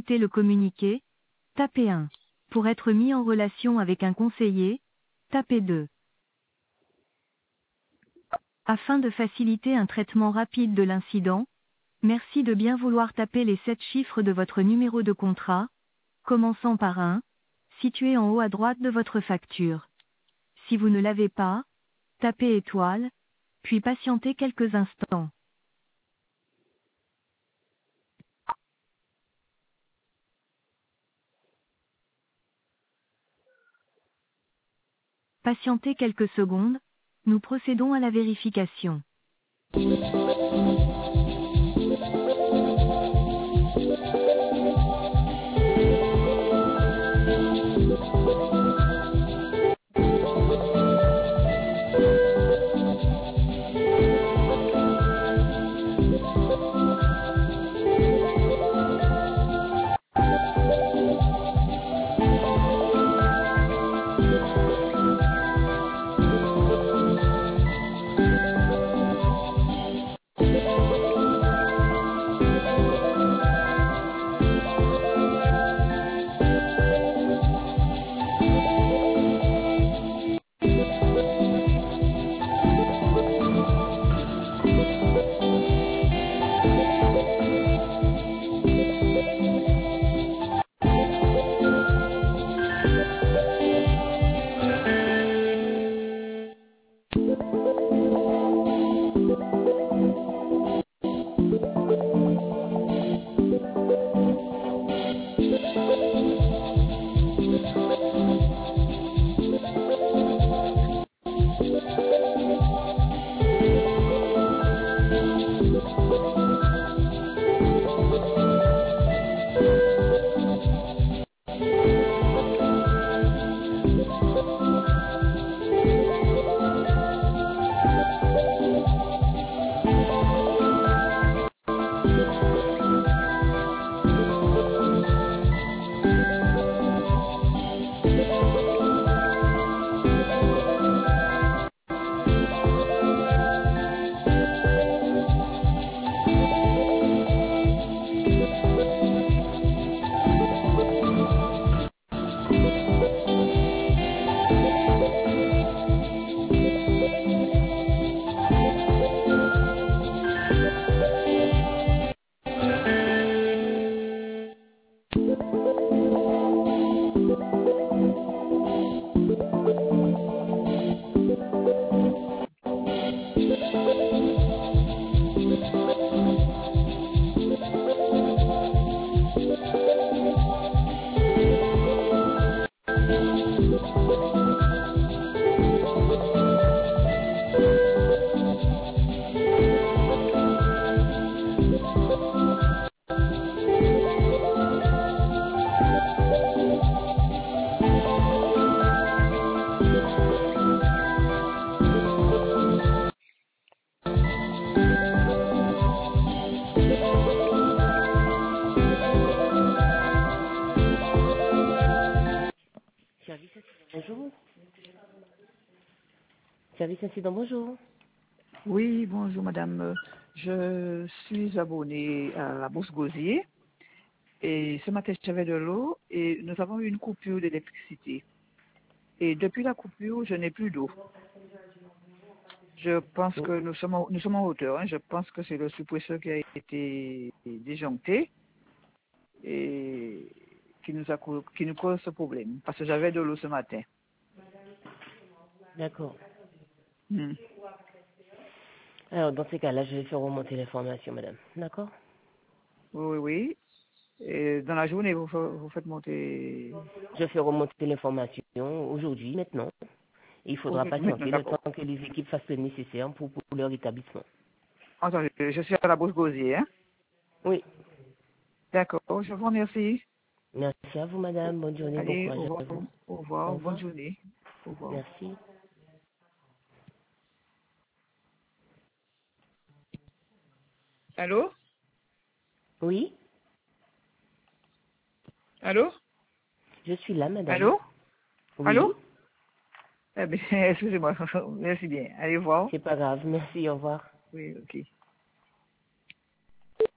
écouter le communiqué, tapez 1. Pour être mis en relation avec un conseiller, tapez 2. Afin de faciliter un traitement rapide de l'incident, merci de bien vouloir taper les 7 chiffres de votre numéro de contrat, commençant par 1, situé en haut à droite de votre facture. Si vous ne l'avez pas, tapez étoile, puis patientez quelques instants. Patientez quelques secondes, nous procédons à la vérification. Service incident, bonjour. Service incident, bonjour. Oui, bonjour madame. Je suis abonnée à la Bourse Gosier et ce matin j'avais de l'eau et nous avons eu une coupure d'électricité. Et depuis la coupure, je n'ai plus d'eau. Je pense que nous sommes en hauteur. Je pense que c'est le suppresseur qui a été disjoncté et qui nous cause ce problème. Parce que j'avais de l'eau ce matin. D'accord. Hmm. Alors, dans ces cas-là, je vais faire remonter l'information, madame. D'accord? Oui, oui. Et dans la journée, vous faites monter... Je fais remonter l'information aujourd'hui, maintenant. Il faudra Maintenant, patienter le d'accord. temps que les équipes fassent le nécessaire pour leur établissement. Attendez, je suis à la Bourse Gosier, hein? Oui. D'accord, je vous remercie. Merci à vous, madame. Bonne journée, bon Allez, courage au à revoir, vous. au Au revoir, bonne revoir. journée. Au revoir. Merci. Allô? Oui, Allô? je suis là, madame. Allô? Oui, Allô? Eh bien, excusez-moi, merci bien. Allez voir. c'est pas grave. Merci, au revoir. Oui, ok.